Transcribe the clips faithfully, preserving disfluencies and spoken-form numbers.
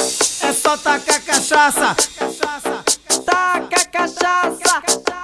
É só tacar cachaça. Taca cachaça.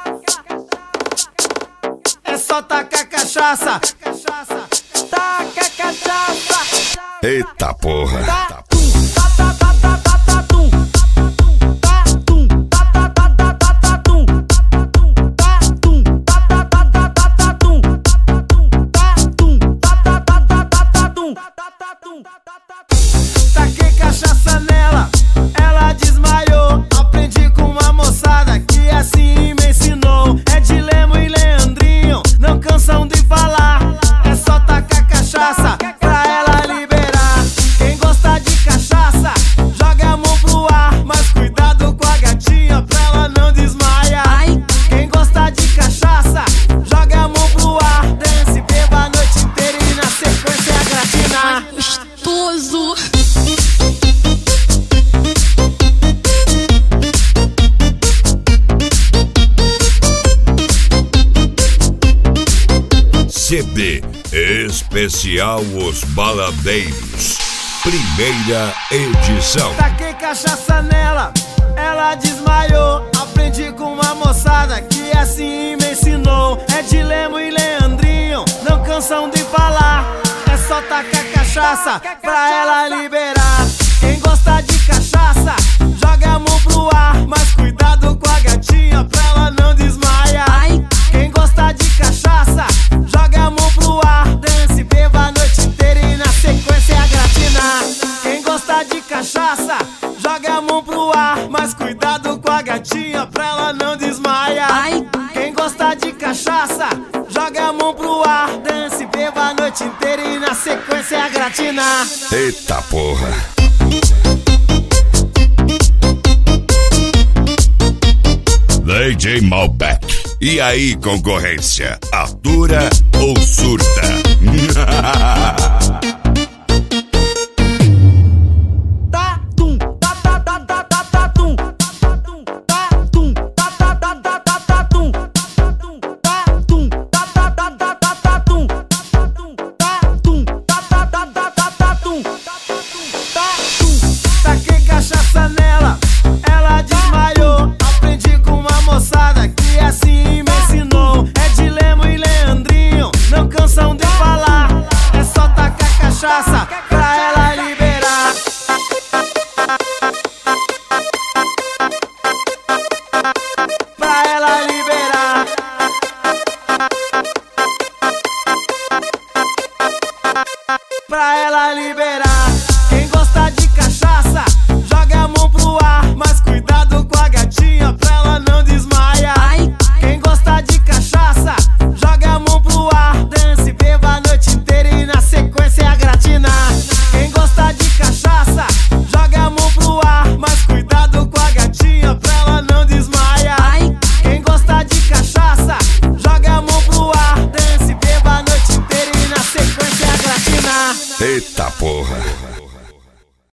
É só tacar cachaça. Taca cachaça. Eita porra. Tá tum, tá tá tá tá tá tá tum. Tá tum, tá tá tá tá tá tá tum. Tá tum, tá tá tá tá tá tá tum. Tá tum, tá tá tá tá tá tá tum. Tá tum, tá tá tá. Taquei cachaça nela, ela desmaiou. Aprendi com uma moçada que assim me ensinou. É de Lemo e Leandrinho, não cansam de falar. É só tacar cachaça pra ela liberar. Quem gosta de cachaça, joga a mão pro ar. Mas cuidado com a gatinha pra ela não desmaiar. Quem gosta de cachaça, joga a mão pro ar. Dance, beba a noite inteira e na sequência é gratinar. Gostoso. C D Especial Os Baladeiros, primeira edição. Taquei cachaça nela, ela desmaiou. Aprendi com uma moçada que assim me ensinou. É de Lemo e Leandrinho, não cansam de falar. É só tacar cachaça pra ela liberar. Quem gosta de cachaça, joga a mão pro ar. Mas cuidado com a gatinha pra ela não desmaiar. Quem gosta de cachaça, joga a mão pro ar. Dance, beba a noite inteira e na sequência é gratinar. Quem gosta de cachaça, joga a mão pro ar. Mas cuidado com a gatinha pra ela não desmaiar. Quem gosta de cachaça, joga a mão pro ar. Dance, beba a noite inteira e na sequência é gratinar. Eita porra. D J Malbec. E aí, concorrência? Atura ou surta?